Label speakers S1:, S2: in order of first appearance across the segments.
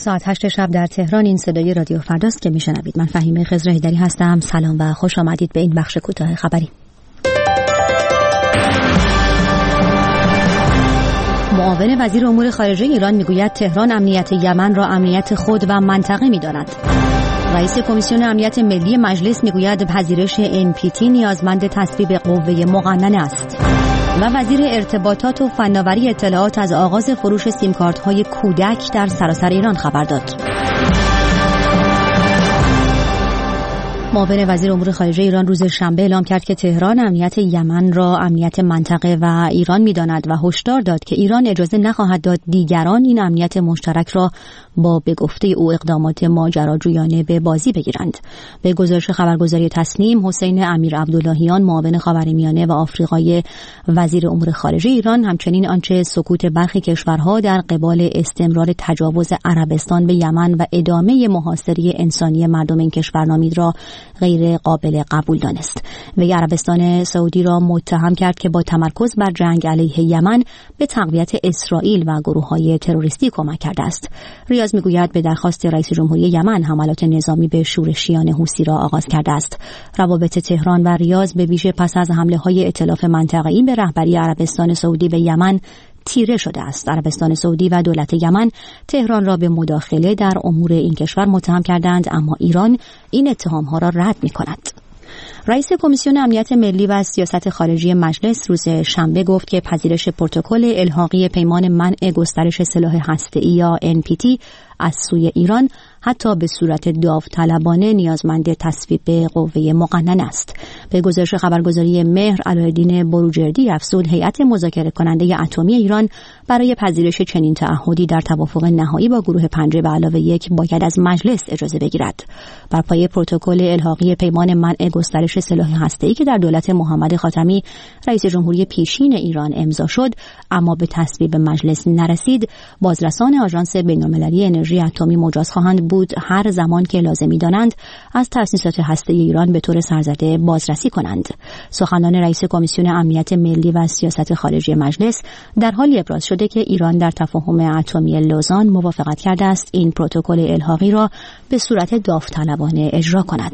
S1: ساعت 8 شب در تهران. این صدای رادیو فرداست که میشنوید. من فهیمه خضرهیدری هستم. سلام و خوش آمدید به این بخش کوتاه خبری. معاون وزیر امور خارجه ایران میگوید تهران امنیت یمن را امنیت خود و منطقه می‌داند. رئیس کمیسیون امنیت ملی مجلس میگوید پذیرش NPT نیازمند تصویب قوه مقننه است. و وزیر ارتباطات و فناوری اطلاعات از آغاز فروش سیمکارت‌های کودک در سراسر ایران خبر داد. معاون وزیر امور خارجه ایران روز شنبه اعلام کرد که تهران امنیت یمن را امنیت منطقه و ایران می‌داند و هشدار داد که ایران اجازه نخواهد داد دیگران این امنیت مشترک را با به گفته او اقدامات ماجراجویانه به بازی بگیرند. به گزارش خبرگزاری تسنیم، حسین امیر عبداللهیان معاون خاورمیانه و آفریقای وزیر امور خارجه ایران همچنین آنچه سکوت برخی کشورها در قبال استمرار تجاوز عربستان به یمن و ادامه محاصره انسانی مردم این کشور نامید را غیر قابل قبول دانست. وی عربستان سعودی را متهم کرد که با تمرکز بر جنگ علیه یمن به تقویت اسرائیل و گروه‌های تروریستی کمک کرده است. ریاض میگوید به درخواست رئیس جمهوری یمن حملات نظامی به شورشیان حوثی را آغاز کرده است. روابط تهران و ریاض به ویژه پس از حمله‌های ائتلاف منطقه‌ای به رهبری عربستان سعودی به یمن تیره شده است. عربستان سعودی و دولت یمن تهران را به مداخله در امور این کشور متهم کردند، اما ایران این اتهام‌ها را رد می‌کند. رئیس کمیسیون امنیت ملی و سیاست خارجی مجلس روز شنبه گفت که پذیرش پروتکل الحاقی پیمان منع گسترش سلاح هسته‌ای یا NPT از سوی ایران حتی به صورت داوطلبانه نیازمند تصویب قوه مقننه است. به گزارش خبرگزاری مهر، علایالدین بروجردی افزود هیئت مذاکره کننده اتمی ایران برای پذیرش چنین تعهدی در توافق نهایی با گروه 5+1 باید از مجلس اجازه بگیرد. بر پایه پروتکل الحاقی پیمان منع گسترش سلاح هسته‌ای که در دولت محمد خاتمی رئیس جمهوری پیشین ایران امضا شد اما به تصویب مجلس نرسید، بازرسان آژانس بین‌المللی انرژی اتمی مجاز خواهند بود هر زمان که لازم می‌دانند از تأسیسات هسته‌ای ایران به طور سرزده بازرسی کنند. سخنان رئیس کمیسیون امنیت ملی و سیاست خارجی مجلس در حالی ابراز شده که ایران در تفاهم اتمی لوزان موافقت کرده است این پروتکل الحاقی را به صورت داوطلبانه اجرا کند.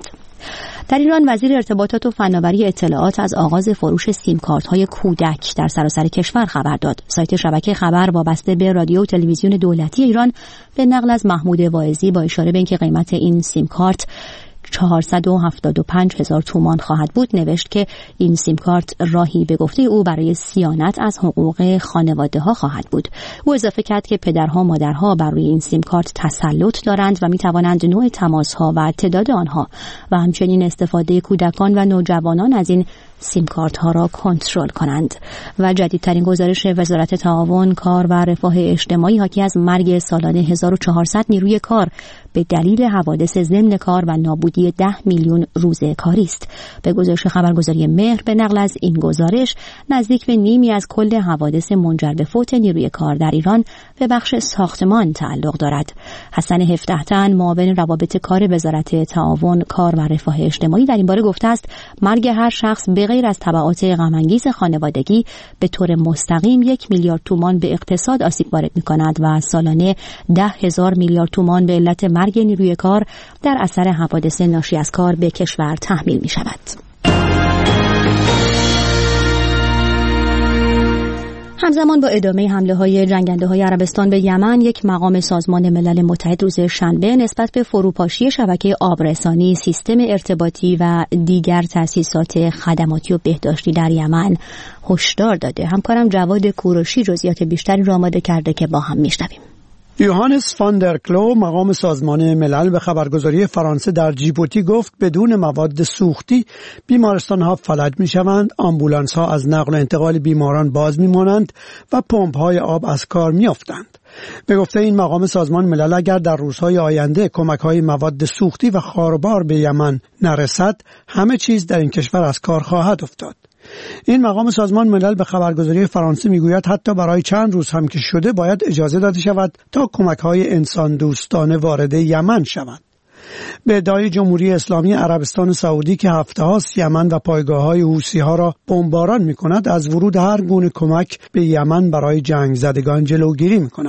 S1: در ایران وزیر ارتباطات و فناوری اطلاعات از آغاز فروش سیمکارت‌های کودک در سراسر کشور خبر داد. سایت شبکه خبر وابسته به رادیو و تلویزیون دولتی ایران به نقل از محمود واعظی با اشاره به اینکه قیمت این سیمکارت 475,000 تومان خواهد بود نوشت که این سیمکارت راهی به گفته او برای صیانت از حقوق خانواده ها خواهد بود. او اضافه کرد که پدرها و مادرها بر روی این سیمکارت تسلط دارند و می توانند نوع تماس‌ها و تعداد آنها و همچنین استفاده کودکان و نوجوانان از این سیمکارت ها را کنترل کنند. و جدیدترین گزارش وزارت تعاون، کار و رفاه اجتماعی حاکی از مرگ سالانه 1400 نیروی کار به دلیل حوادث ضمن کار و نابودی 10 میلیون روز کاری است. به گزارش خبرگزاری مهر به نقل از این گزارش نزدیک به نیمی از کل حوادث منجر به فوت نیروی کار در ایران به بخش ساختمان تعلق دارد. حسن 17 تن معاون روابط کار وزارت تعاون، کار و رفاه اجتماعی در این باره گفته است مرگ هر شخص به غیر از تبعات غم‌انگیز خانوادگی به طور مستقیم 1 میلیارد تومان به اقتصاد آسیب وارد می‌کند و سالانه 10,000 میلیارد تومان به علت مرگ نیروی کار در اثر حوادث ناشی از کار به کشور تحمیل می‌شود. همزمان با ادامه حمله‌های جنگنده‌های عربستان به یمن، یک مقام سازمان ملل متحد روز شنبه نسبت به فروپاشی شبکه آبرسانی، سیستم ارتباطی و دیگر تأسیسات خدماتی و بهداشتی در یمن هشدار داده. همکارم جواد کوروشی جزئیات بیشتری را آماده کرده که با هم میشنویم.
S2: یوهانس فان در کلو، مقام سازمان ملل، به خبرگزاری فرانسه در جیبوتی گفت بدون مواد سوختی بیمارستان‌ها فلج می‌شوند، آمبولانس‌ها از نقل و انتقال بیماران باز می‌مانند و پمپ‌های آب از کار می‌افتند. به گفته این مقام سازمان ملل اگر در روزهای آینده کمک‌های مواد سوختی و خاربار به یمن نرسد، همه چیز در این کشور از کار خواهد افتاد. این مقام سازمان ملل به خبرگزاری فرانسه میگوید حتی برای چند روز هم که شده باید اجازه داده شود تا کمک‌های انسان دوستانه وارد یمن شود. به ادعای جمهوری اسلامی عربستان سعودی که هفته‌هاست یمن و پایگاه‌های حوثی‌ها را بمباران می‌کند، از ورود هر گونه کمک به یمن برای جنگ زدگان جلوگیری می‌کند.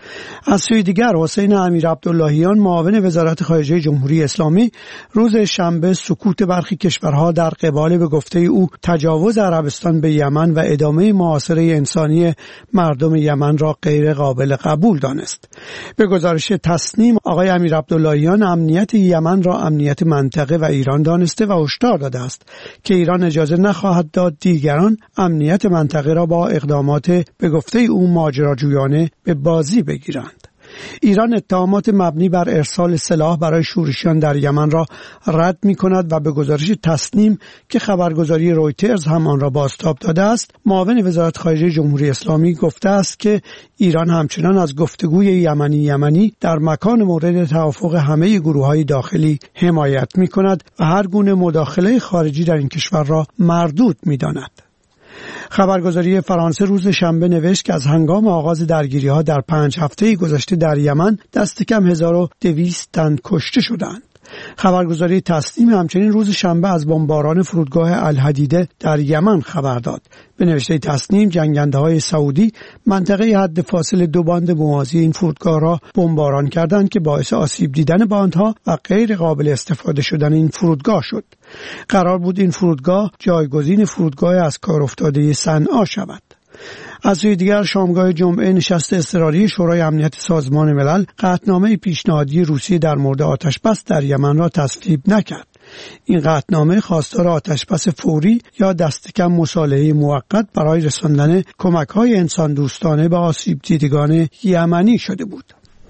S2: از سوی دیگر حسین امیرعبداللهیان معاون وزارت خارجه جمهوری اسلامی روز شنبه سکوت برخی کشورها در قبال به گفته او تجاوز عربستان به یمن و ادامه محاصره انسانی مردم یمن را غیر قابل قبول دانست. به گزارش تصنیم آقای امیرعبداللهیان امنیت یمن را امنیت منطقه و ایران دانسته و هشدار داده است که ایران اجازه نخواهد داد دیگران امنیت منطقه را با اقدامات به گفته او ماجراجویانه به بازی بگیرند. ایران اتهامات مبنی بر ارسال سلاح برای شورشیان در یمن را رد می کند و به گزارش تصنیم که خبرگزاری رویترز هم آن را بازتاب داده است، معاون وزارت خارجه جمهوری اسلامی گفته است که ایران همچنان از گفتگوی یمنی در مکان مورد توافق همه گروه‌های داخلی حمایت می کند و هر گونه مداخله خارجی در این کشور را مردود می داند. خبرگزاری فرانسه روز شنبه نوشت که از هنگام آغاز درگیری‌ها در 5 هفته گذشته در یمن دست کم 1200 تن کشته شدند. خبرگزاری تصنیم همچنین روز شنبه از بمباران فرودگاه الحدیده در یمن خبر داد. به نوشته تصنیم جنگنده‌های سعودی منطقه حد فاصل 2 باند موازی این فرودگاه را بمباران کردند که باعث آسیب دیدن باندها و غیر قابل استفاده شدن این فرودگاه شد. قرار بود این فرودگاه جایگزین فرودگاه از کار افتاده صنعا شود. از سوی دیگر شامگاه جمعه نشست اضطراری شورای امنیت سازمان ملل قطعنامه پیشنهادی روسیه در مورد آتشبس در یمن را تصویب نکرد. این قطعنامه خواستار آتشبس فوری یا دست کم مصالحه موقت برای رساندن کمک‌های انسان دوستانه به آسیب دیدگان یمنی شده بود.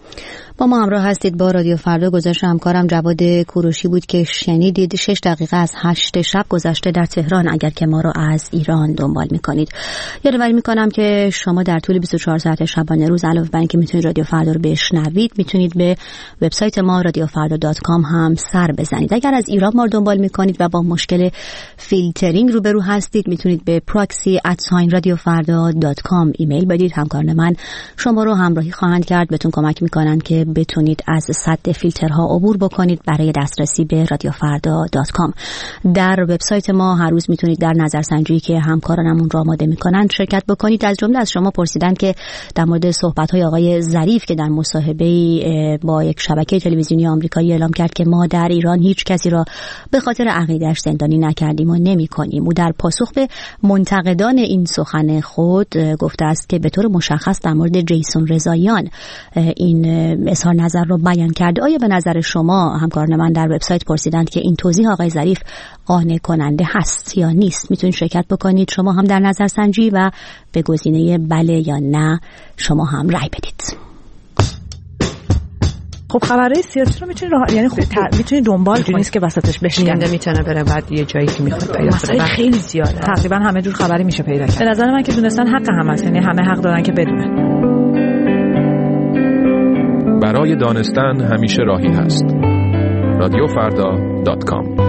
S1: با ما همراه هستید با رادیو فردا. گزارش همکارم جواد کوروشی بود که شنیدید. 6 دقیقه از 8 شب گذشته در تهران اگر که ما رو از ایران دنبال میکنید. یادآوری میکنم که شما در طول 24 ساعت شبانه روز علاوه بر اینکه میتونید رادیو فردا رو بشنوید، میتونید به وبسایت ما radiofarda.com هم سر بزنید. اگر از ایران ما رو دنبال میکنید و با مشکل فیلترینگ روبرو هستید، میتونید به proxy@radiofarda.com ایمیل بدید. همکاران من شما رو همراهی خواهند کرد، بهتون کمک میکنن که بتونید از سد فیلترها عبور بکنید برای دسترسی به radiofarda.com. در وبسایت ما هر روز میتونید در نظرسنجی که همکارانمون را آماده میکنن شرکت بکنید. از جمله از شما پرسیدن که در مورد صحبت‌های آقای ظریف که در مصاحبه‌ای با یک شبکه تلویزیونی آمریکایی اعلام کرد که ما در ایران هیچ کسی را به خاطر عقیده‌اش زندانی نکردیم و نمی‌کنیم. او در پاسخ به منتقدان این سخن خود گفته است که به طور مشخص در مورد جیسون رضاییان این اظهار نظر رو بیان کرده. آیا به نظر شما همکاران من در وبسایت پرسیدند که این توضیح آقای ظریف قانع کننده هست یا نیست؟ میتونید شرکت بکنید شما هم در نظرسنجی و به گزینه بله یا نه شما هم رأی بدید.
S3: خب خبرهای سیاسی رو میتونی یعنی میتونی دنبال کنی، نیست که وسطش بشکنه،
S4: میتونه بره بعد یه جایی که میخواد پیدا کنه.
S3: خیلی زیاده، تقریبا همه جور خبری میشه پیدا کرد. به نظر من که دونستن حق هم هست، یعنی همه حق دارن که بدونن.
S5: برای دانستن همیشه راهی هست. radiofarda.com.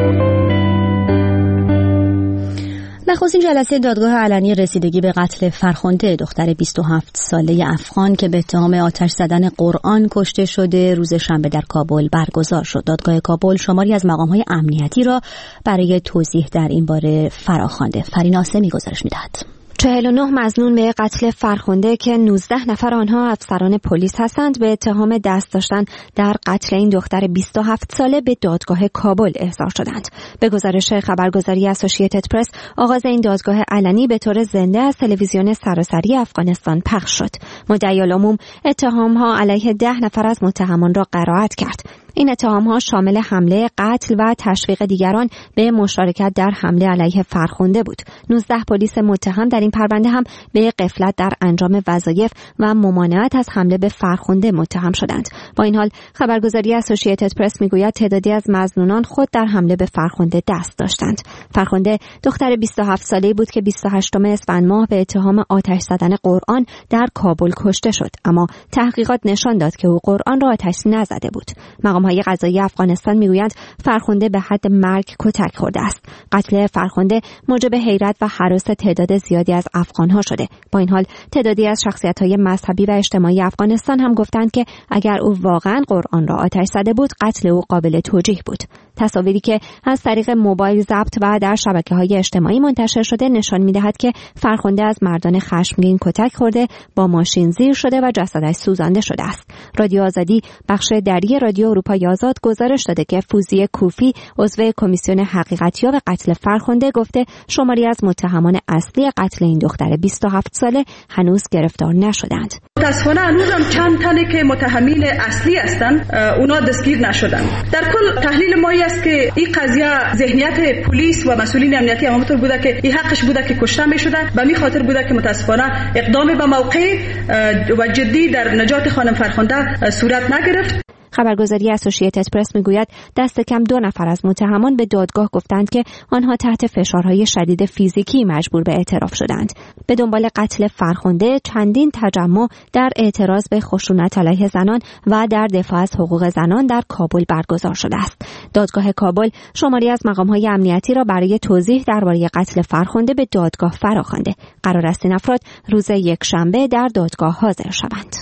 S1: نخستین جلسه دادگاه علنی رسیدگی به قتل فرخنده دختر 27 ساله افغان که به اتهام آتش زدن قرآن کشته شده روز شنبه در کابل برگزار شد. دادگاه کابل شماری از مقام‌های امنیتی را برای توضیح در این باره فراخوانده. فرین آسمی گزارش می‌دهد.
S6: 49 مظنون به قتل فرخنده که 19 نفر آنها افسران پلیس هستند به اتهام دست داشتن در قتل این دختر 27 ساله به دادگاه کابل احضار شدند. به گزارش خبرگزاری اسوسییتد پرس، آغاز این دادگاه علنی به طور زنده از تلویزیون سراسری افغانستان پخش شد. مدعی العموم اتهام‌ها علیه 10 نفر از متهمان را قرائت کرد. این اتهام‌ها شامل حمله، قتل و تشویق دیگران به مشارکت در حمله علیه فرخنده بود. 19 پلیس متهم در این پرونده هم به غفلت در انجام وظایف و ممانعت از حمله به فرخنده متهم شدند. با این حال خبرگزاری اسوسییتد پرس میگوید تعدادی از مظنونان خود در حمله به فرخنده دست داشتند. فرخنده دختر 27 ساله‌ای بود که 28 اسفند ماه به اتهام آتش زدن قرآن در کابل کشته شد، اما تحقیقات نشان داد که او قرآن را آتش نزده بود. مقام مقام‌های قضایی افغانستان میگویند فرخنده به حد مرگ کتک خورده است. قتل فرخنده موجب حیرت و هراس تعداد زیادی از افغان‌ها شده. با این حال تعدادی از شخصیت‌های مذهبی و اجتماعی افغانستان هم گفتند که اگر او واقعاً قرآن را آتش زده بود، قتل او قابل توجیه بود. تصاویری که از طریق موبایل ضبط و در شبکه‌های اجتماعی منتشر شده نشان می‌دهد که فرخنده از مردان خشمگین کتک خورده، با ماشین زیر شده و جسدش سوزانده شده است. رادیو آزادی بخش دری رادیو اروپای آزاد گزارش داده که فوزیه کوفی عضو کمیسیون حقیقتیاب قتل فرخنده گفته شماری از متهمان اصلی قتل این دختر 27 ساله هنوز گرفتار نشدند.
S7: متاسفانه هنوزم چند تنه که متهمین اصلی هستند اونا دستگیر نشدند. در کل تحلیل ما است که این قضیه ذهنیت پلیس و مسئولین امنیتی همونطور بوده که این حقش بوده که کشته می‌شده و می خاطر بوده که متاسفانه اقدام به موقع و جدی در نجات خانم فرخنده صورت نگرفت.
S6: خبرگزاری اسوسییتد پرس میگوید دست کم 2 نفر از متهمان به دادگاه گفتند که آنها تحت فشارهای شدید فیزیکی مجبور به اعتراف شدند. به دنبال قتل فرخنده چندین تجمع در اعتراض به خشونت علیه زنان و در دفاع از حقوق زنان در کابل برگزار شده است. دادگاه کابل شماری از مقام‌های امنیتی را برای توضیح درباره قتل فرخنده به دادگاه فراخوانده. قرار است این افراد روز یکشنبه در دادگاه حاضر شوند.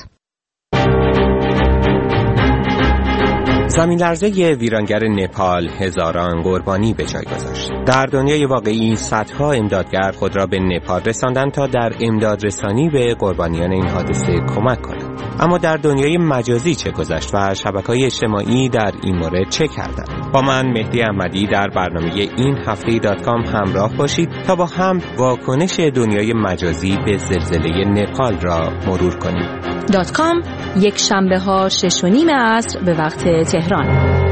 S8: زمین لرزه ویرانگر نپال هزاران قربانی به جای گذاشت. در دنیای واقعی صدها امدادگر خود را به نپال رساندند تا در امدادرسانی به قربانیان این حادثه کمک کنند. اما در دنیای مجازی چه گذشت و شبکه‌های اجتماعی در این مورد چه کردند؟ با من مهدی احمدی در برنامه این هفته .com همراه باشید تا با هم واکنش دنیای مجازی به زلزله نپال را مرور کنیم.
S1: .com یک شنبه ها 6:30 عصر به وقت تهران.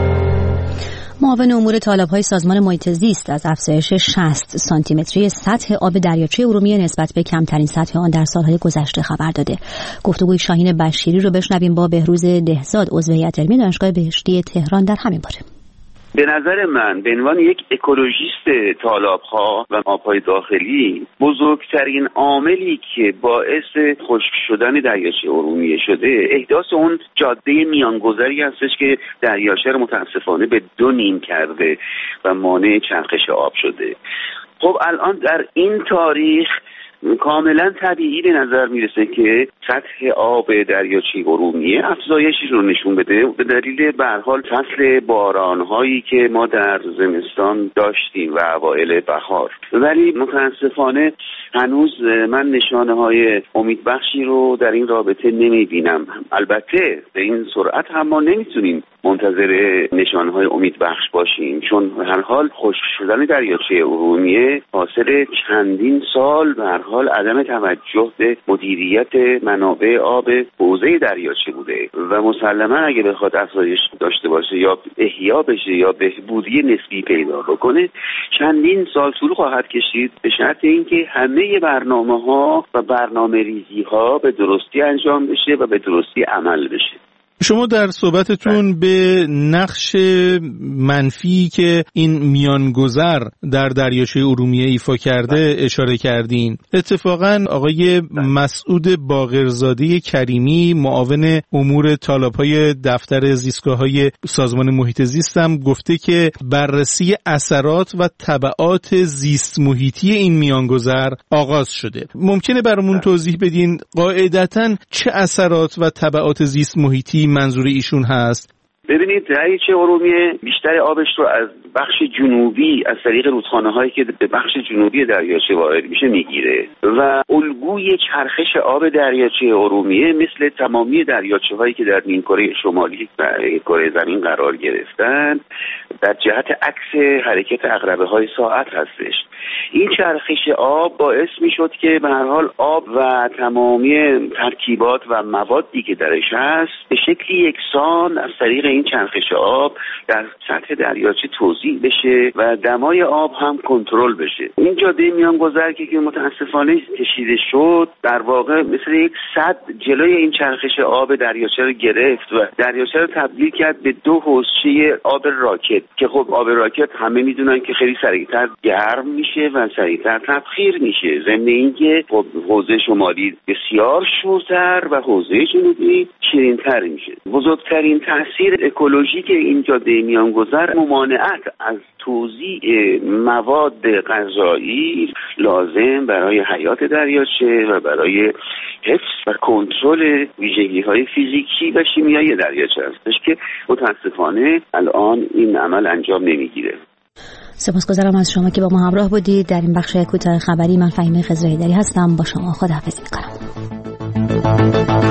S1: معاون امور طالب‌های سازمان محیط زیست از افزایش 60 سانتیمتری سطح آب دریاچه ارومیه نسبت به کمترین سطح آن در سالهای گذشته خبر داده. گفتگوی شاهین بشیری رو بشنویم با بهروز دهزاد عضو هیئت علمی دانشگاه بهشتی تهران در همین باره.
S9: به نظر من به عنوان یک اکولوژیست تالاب‌ها و آب‌های داخلی بزرگترین عاملی که باعث خشک شدن دریاچه ارومیه شده احداث اون جاده میانگذری هستش که دریاچه رو متاسفانه به 2 نیم کرده و مانع چرخش آب شده. خب الان در این تاریخ کاملا طبیعی به نظر میرسه که سطح آب دریاچه ارومیه افزایشی رو نشون بده به دلیل به هر حال فصل باران‌هایی که ما در زمستان داشتیم و اوایل بهار. ولی متاسفانه هنوز من نشانه‌های امیدبخشی رو در این رابطه نمی‌بینم. البته به این سرعت هم ما نمیتونیم منتظر نشانه‌های امیدبخش باشیم، چون به هر حال خشک شدن دریاچه ارومیه حاصل چندین سال به هر حال عدم توجه به مدیریت منابع آب حوزه دریاچه بوده و مسلما اگه بخواد افزایش داشته باشه یا احیا بشه یا بهبودی نسبی پیدا بکنه چندین سال طول خواهد کشید، به شرط اینکه همه برنامه‌ها و برنامه‌ریزی‌ها به درستی انجام بشه و به درستی عمل بشه.
S10: شما در صحبتتون به نقش منفی که این میانگذر در دریاچه ارومیه ایفا کرده اشاره کردین. اتفاقاً آقای مسعود باقرزاده کریمی معاون امور طالب‌های دفتر زیستگاه‌های سازمان محیط زیست هم گفته که بررسی اثرات و تبعات زیست محیطی این میانگذر آغاز شده. ممکنه برامون توضیح بدین قاعدتاً چه اثرات و تبعات زیست محیطی منظور ایشون هست؟
S9: ببینید دریاچه ارومیه بیشتر آبش رو از بخش جنوبی از طریق رودخانه‌هایی که به بخش جنوبی دریاچه وارد میشه میگیره و الگوی چرخش آب دریاچه ارومیه مثل تمامی دریاچه‌هایی که در نیمکره شمالی و کره زمین قرار گرفتن در جهت عکس حرکت عقربه‌های ساعت هستش. این چرخش آب باعث میشد که به هر حال آب و تمامی ترکیبات و موادی که درش هست به شکلی یکسان از طریق این چرخش آب در سطح دریاچه توزیع بشه و دمای آب هم کنترل بشه. این جاده میانگذر که متاسفانه کشیده شد در واقع مثل یک سد جلوی این چرخش آب دریاچه رو گرفت و دریاچه رو تبدیل کرد به 2 حوضچه آب راکت که خب آب راکت همه میدونن که خیلی سریعتر گرم میشه و سریعتر تبخیر میشه، ضمن اینکه خب حوضه شمالی بسیار شورتر و حوضه جنوبی شیرینتر میشه. بزرگترین تاثیر اکولوژیک این جاده میانگذر ممانعت از توزیع مواد غذایی لازم برای حیات دریاچه و برای حفظ و کنترل ویژگی‌های فیزیکی و شیمیایی دریاچه هستش که متاسفانه الان این عمل انجام نمیگیره.
S1: سپاسگزارم از شما که با ما همراه بودید در این بخش کوتاه خبری. من فهیمه خضرهیدری هستم. با شما خداحافظی می‌کنم.